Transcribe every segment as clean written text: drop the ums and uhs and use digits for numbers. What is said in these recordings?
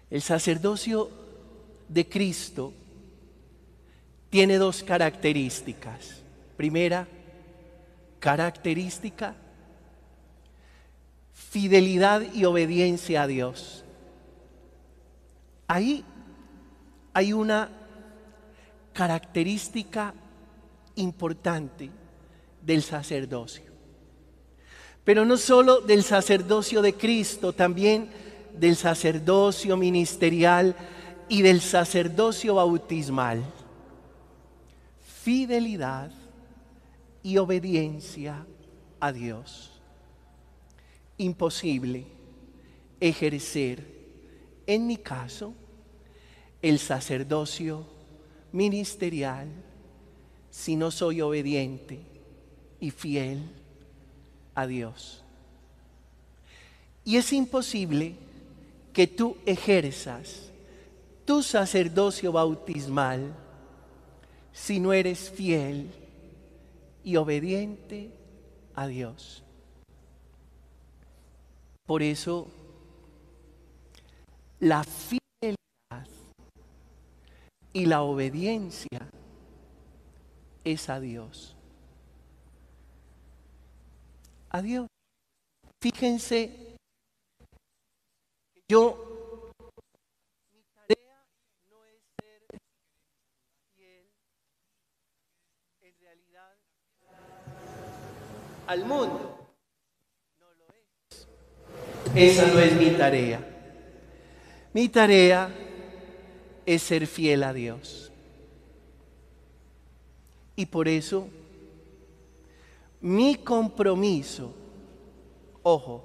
El sacerdocio de Cristo tiene dos características. Primera característica, fidelidad y obediencia a Dios. Ahí hay una característica importante del sacerdocio. Pero no solo del sacerdocio de Cristo, también del sacerdocio ministerial y del sacerdocio bautismal. Fidelidad y obediencia a Dios. Imposible ejercer, en mi caso, el sacerdocio ministerial si no soy obediente y fiel a Dios. Y es imposible que tú ejerzas tu sacerdocio bautismal si no eres fiel y obediente a Dios. Por eso, la fidelidad y la obediencia es a Dios. A Dios. Fíjense, mi tarea no es ser fiel en realidad al mundo. No lo es. Esa no es mi tarea. Mi tarea es ser fiel a Dios. Y por eso, mi compromiso, ojo,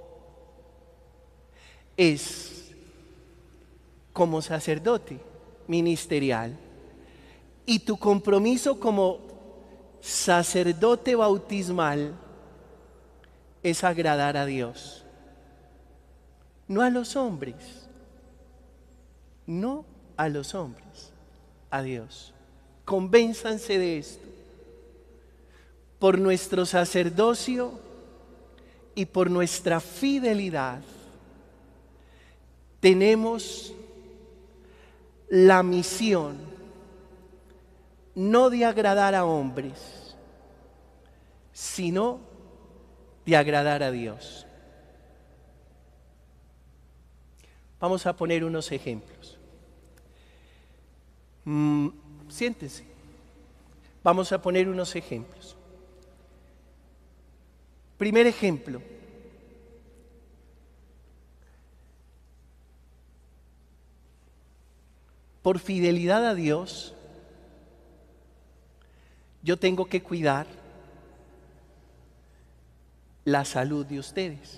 es como sacerdote ministerial. Y tu compromiso como sacerdote bautismal es agradar a Dios. No a los hombres. No a los hombres. A Dios. Convénzanse de esto. Por nuestro sacerdocio y por nuestra fidelidad tenemos la misión no de agradar a hombres, sino de agradar a Dios. Vamos a poner unos ejemplos. Siéntense. Vamos a poner unos ejemplos. Primer ejemplo. Por fidelidad a Dios, yo tengo que cuidar la salud de ustedes.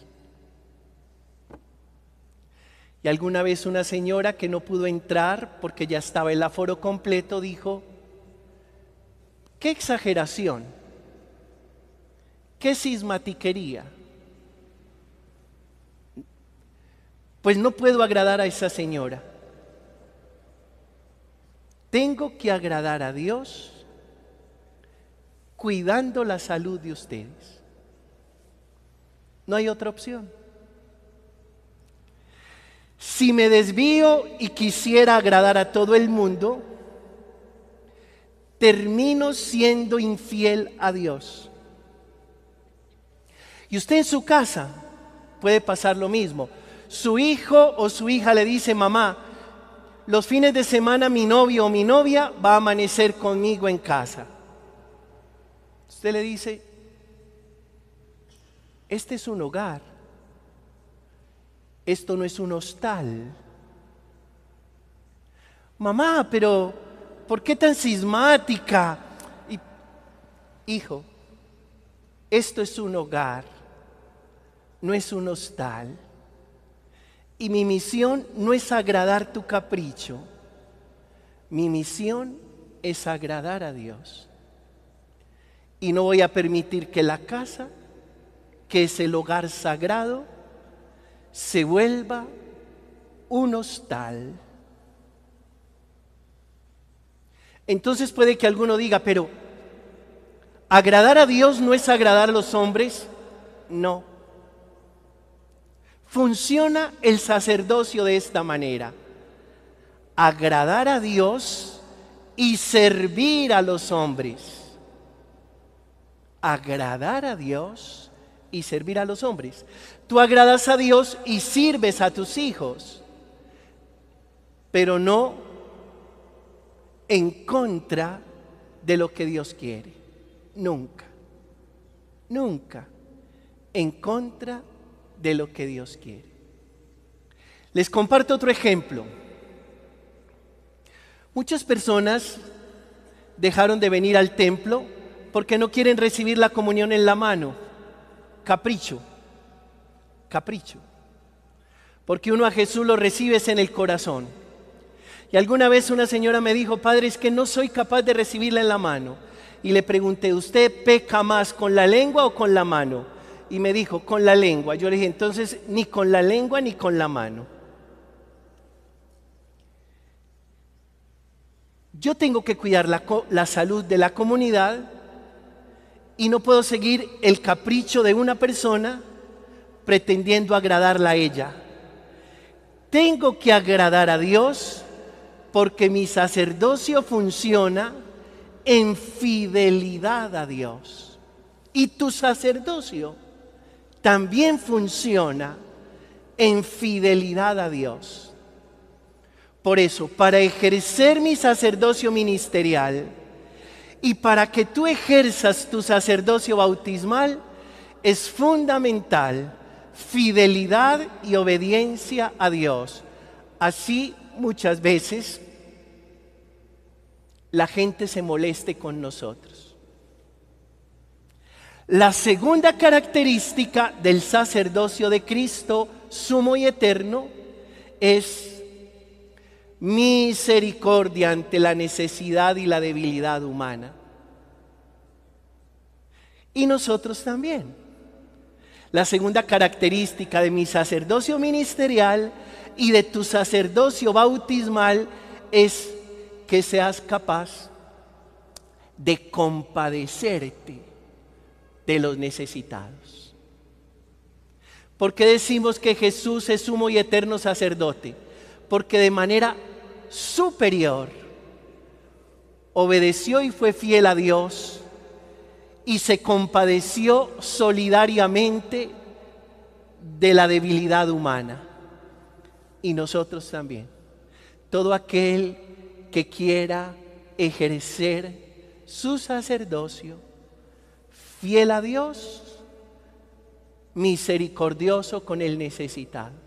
Y alguna vez una señora que no pudo entrar porque ya estaba el aforo completo dijo: ¡qué exageración! ¡Qué cismatiquería! Pues no puedo agradar a esa señora. Tengo que agradar a Dios cuidando la salud de ustedes. No hay otra opción. Si me desvío y quisiera agradar a todo el mundo, termino siendo infiel a Dios. Y usted en su casa puede pasar lo mismo. Su hijo o su hija le dice: mamá, los fines de semana mi novio o mi novia va a amanecer conmigo en casa. Usted le dice: este es un hogar. Esto no es un hostal. Mamá, pero ¿por qué tan cismática? Hijo, esto es un hogar, no es un hostal. Y mi misión no es agradar tu capricho. Mi misión es agradar a Dios. Y no voy a permitir que la casa, que es el hogar sagrado, se vuelva un hostal. Entonces puede que alguno diga: pero ¿agradar a Dios no es agradar a los hombres? No. Funciona el sacerdocio de esta manera. agradar a Dios y servir a los hombres. Agradar a Dios y servir a los hombres. Tú agradas a Dios y sirves a tus hijos, pero no en contra de lo que Dios quiere. Nunca, nunca en contra de lo que Dios quiere. Les comparto otro ejemplo. Muchas personas dejaron de venir al templo porque no quieren recibir la comunión en la mano. Capricho, capricho. Porque uno a Jesús lo recibes en el corazón. Y alguna vez una señora me dijo: padre, es que no soy capaz de recibirla en la mano. Y le pregunté: ¿usted peca más con la lengua o con la mano? Y me dijo: con la lengua. Yo le dije: entonces ni con la lengua ni con la mano. Yo tengo que cuidar la salud de la comunidad y no puedo seguir el capricho de una persona pretendiendo agradarla a ella. Tengo que agradar a Dios porque mi sacerdocio funciona en fidelidad a Dios. Y tu sacerdocio también funciona en fidelidad a Dios. Por eso, para ejercer mi sacerdocio ministerial y para que tú ejerzas tu sacerdocio bautismal, es fundamental fidelidad y obediencia a Dios. Así muchas veces la gente se moleste con nosotros. La segunda característica del sacerdocio de Cristo, sumo y eterno, es misericordia ante la necesidad y la debilidad humana. Y nosotros también. La segunda característica de mi sacerdocio ministerial y de tu sacerdocio bautismal es que seas capaz de compadecerte de los necesitados. ¿Por qué decimos que Jesús es sumo y eterno sacerdote? Porque de manera superior obedeció y fue fiel a Dios y se compadeció solidariamente de la debilidad humana. Y nosotros también. Todo aquel que quiera ejercer su sacerdocio, fiel a Dios, misericordioso con el necesitado.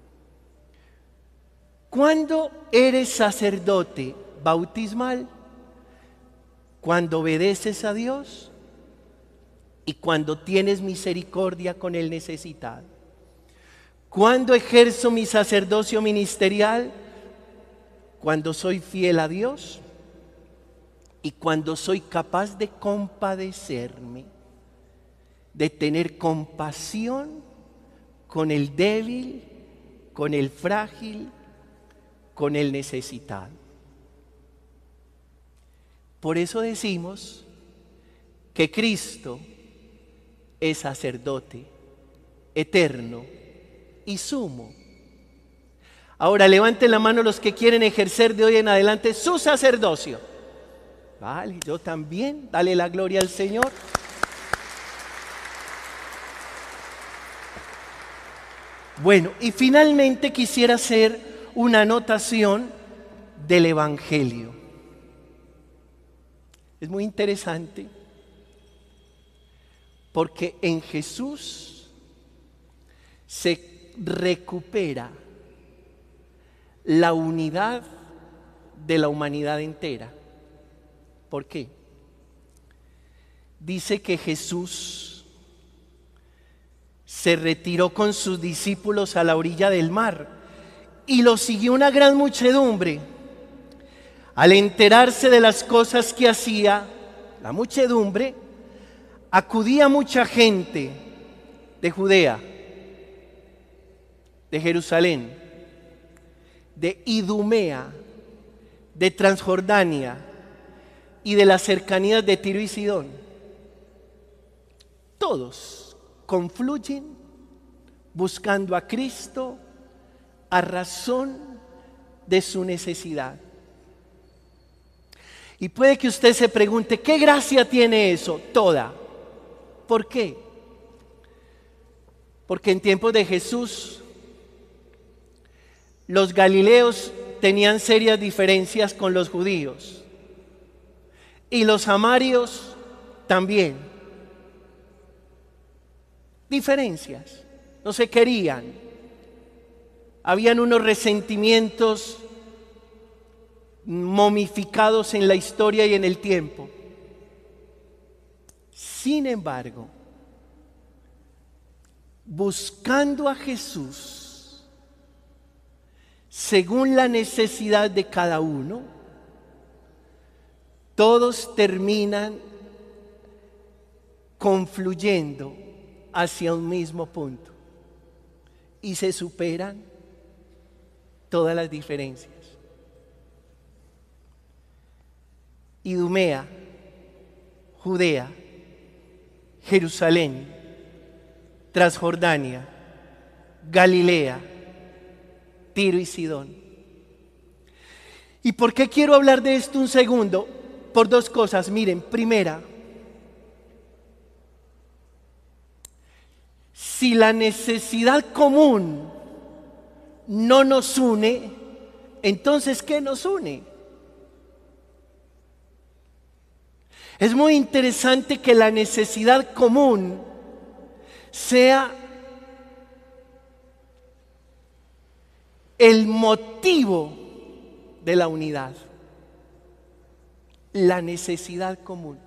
¿Cuándo eres sacerdote bautismal? Cuando obedeces a Dios y cuando tienes misericordia con el necesitado. ¿Cuándo ejerzo mi sacerdocio ministerial? Cuando soy fiel a Dios y cuando soy capaz de compadecerme, de tener compasión con el débil, con el frágil, con el necesitado. Por eso decimos que Cristo es sacerdote eterno y sumo. Ahora levanten la mano los que quieren ejercer de hoy en adelante su sacerdocio. Vale, yo también. Dale la gloria al Señor. Bueno, y finalmente quisiera hacer una anotación del Evangelio. Es muy interesante porque en Jesús se recupera la unidad de la humanidad entera. ¿Por qué? Dice que Jesús se retiró con sus discípulos a la orilla del mar y lo siguió una gran muchedumbre. Al enterarse de las cosas que hacía la muchedumbre, acudía mucha gente de Judea, de Jerusalén, de Idumea, de Transjordania y de las cercanías de Tiro y Sidón. Todos confluyen buscando a Cristo a razón de su necesidad. Y puede que usted se pregunte, ¿qué gracia tiene eso? Toda. ¿Por qué? Porque en tiempos de Jesús, los galileos tenían serias diferencias con los judíos. Y los samarios también. Diferencias. No se querían. Habían unos resentimientos momificados en la historia y en el tiempo. Sin embargo, buscando a Jesús según la necesidad de cada uno, todos terminan confluyendo hacia un mismo punto y se superan todas las diferencias. Idumea, Judea, Jerusalén, Transjordania, Galilea, Tiro y Sidón. ¿Y por qué quiero hablar de esto un segundo? Por dos cosas. Miren, primera, si la necesidad común no nos une, entonces ¿qué nos une? Es muy interesante que la necesidad común sea el motivo de la unidad. La necesidad común.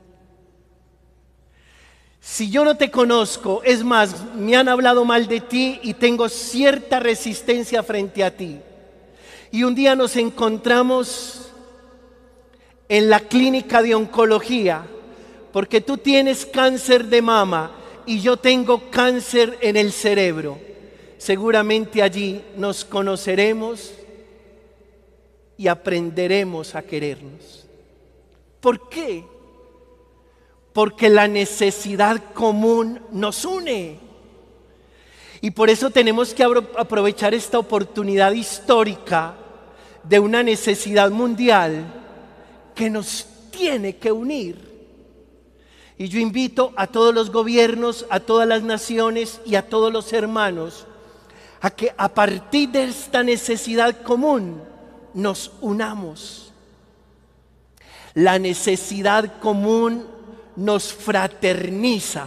Si yo no te conozco, es más, me han hablado mal de ti y tengo cierta resistencia frente a ti, y un día nos encontramos en la clínica de oncología, porque tú tienes cáncer de mama y yo tengo cáncer en el cerebro, seguramente allí nos conoceremos y aprenderemos a querernos. ¿Por qué? Porque la necesidad común nos une. Y por eso tenemos que aprovechar esta oportunidad histórica de una necesidad mundial que nos tiene que unir. Y yo invito a todos los gobiernos, a todas las naciones y a todos los hermanos a que a partir de esta necesidad común nos unamos. La necesidad común nos fraterniza.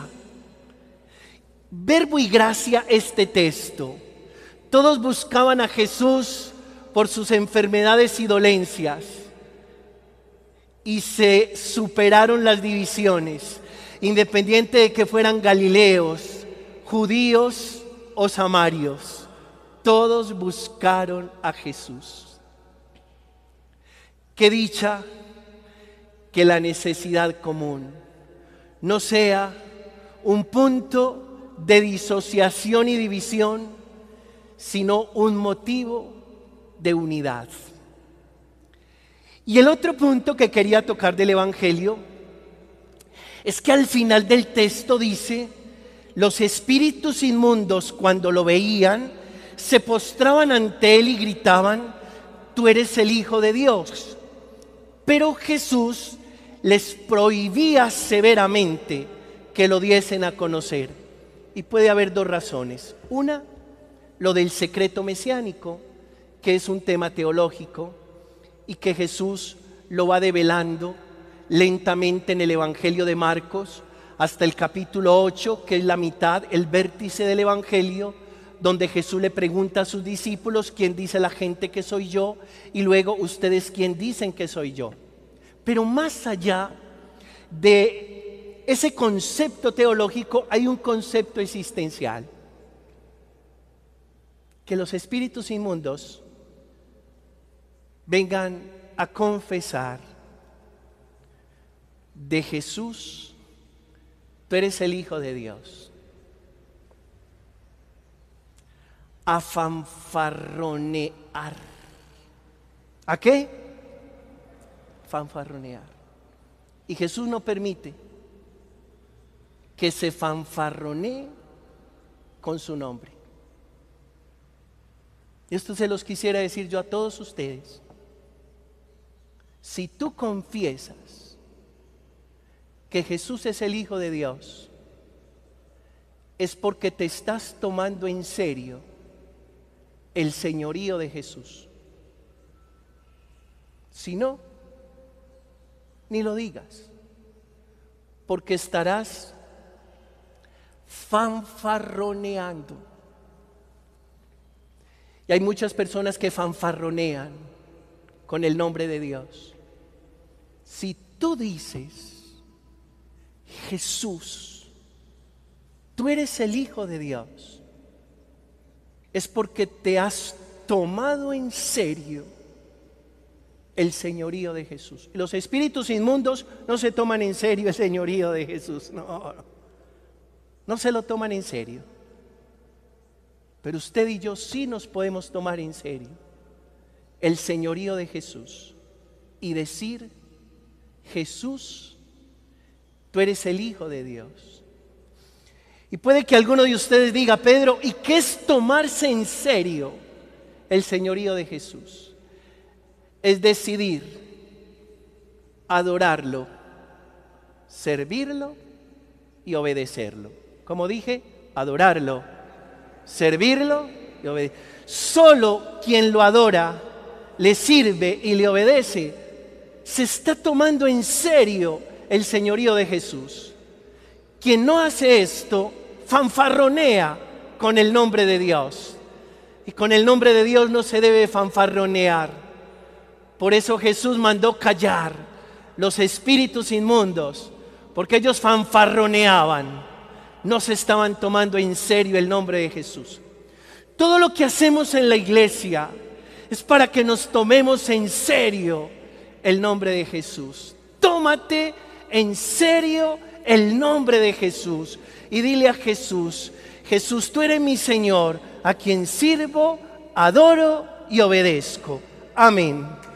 Verbo y gracia este texto. Todos buscaban a Jesús por sus enfermedades y dolencias y se superaron las divisiones, independiente de que fueran galileos, judíos o samarios. Todos buscaron a Jesús. Qué dicha que la necesidad común no sea un punto de disociación y división, sino un motivo de unidad. Y el otro punto que quería tocar del Evangelio es que al final del texto dice: los espíritus inmundos, cuando lo veían, se postraban ante él y gritaban: tú eres el Hijo de Dios. Pero Jesús les prohibía severamente que lo diesen a conocer. Y puede haber dos razones. Una, lo del secreto mesiánico, que es un tema teológico y que Jesús lo va develando lentamente en el Evangelio de Marcos hasta el capítulo 8, que es la mitad, el vértice del Evangelio, donde Jesús le pregunta a sus discípulos: ¿quién dice la gente que soy yo? Y luego: ¿ustedes quién dicen que soy yo? Pero más allá de ese concepto teológico hay un concepto existencial: que los espíritus inmundos vengan a confesar de Jesús: tú eres el Hijo de Dios. A fanfarronear. ¿A qué? Fanfarronear. Y Jesús no permite que se fanfarronee con su nombre. Esto se los quisiera decir yo a todos ustedes. Si tú confiesas que Jesús es el Hijo de Dios, es porque te estás tomando en serio el señorío de Jesús. Si no, ni lo digas, porque estarás fanfarroneando. Y hay muchas personas que fanfarronean con el nombre de Dios. Si tú dices, Jesús, tú eres el Hijo de Dios, es porque te has tomado en serio el señorío de Jesús. Los espíritus inmundos no se toman en serio el señorío de Jesús, no se lo toman en serio. Pero usted y yo sí nos podemos tomar en serio el señorío de Jesús y decir, Jesús, tú eres el Hijo de Dios. Y puede que alguno de ustedes diga, Pedro, ¿y qué es tomarse en serio el señorío de Jesús? Es decidir adorarlo, servirlo y obedecerlo. Como dije, adorarlo, servirlo y obedecerlo. Solo quien lo adora, le sirve y le obedece, se está tomando en serio el señorío de Jesús. Quien no hace esto, fanfarronea con el nombre de Dios. Y con el nombre de Dios no se debe fanfarronear. Por eso Jesús mandó callar los espíritus inmundos, porque ellos fanfarroneaban, no se estaban tomando en serio el nombre de Jesús. Todo lo que hacemos en la iglesia es para que nos tomemos en serio el nombre de Jesús. Tómate en serio el nombre de Jesús y dile a Jesús, Jesús, tú eres mi Señor, a quien sirvo, adoro y obedezco. Amén.